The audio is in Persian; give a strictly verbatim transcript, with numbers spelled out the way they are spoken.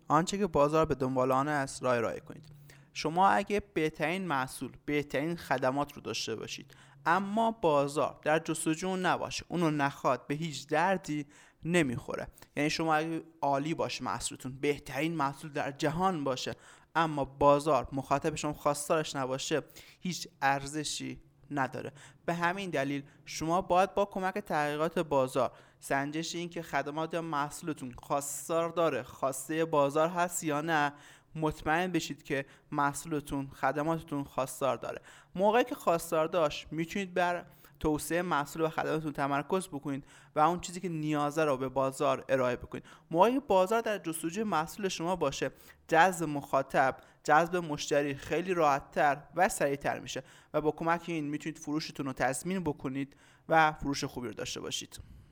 آنچه که بازار به دنبال آن است را ارائه کنید. شما اگه بهترین محصول، بهترین خدمات رو داشته باشید اما بازار در جستجو اون نباشه، اونو نخواد، به هیچ دردی نمیخوره. یعنی شما اگه عالی باشه محصولتون، بهترین محصول در جهان باشه، اما بازار مخاطب شما خواستارش نباشه، هیچ ارزشی نداره. به همین دلیل شما باید با کمک تحقیقات بازار، سنجش این که خدمات یا محصولتون خواستار داره، خواسته بازار هست یا نه، مطمئن بشید که محصولتون، خدماتتون خواستار داره. موقعی که خواستار داشت میتونید بر توسعه محصول و خدماتتون تمرکز بکنید و اون چیزی که نیازه رو به بازار ارائه بکنید. موقعی که بازار در جستجوی محصول شما باشه، جذب مخاطب، جذب مشتری خیلی راحت‌تر و سریع‌تر میشه و با کمک این میتونید فروشتون رو تضمین بکنید و فروش خوبی رو داشته باشید.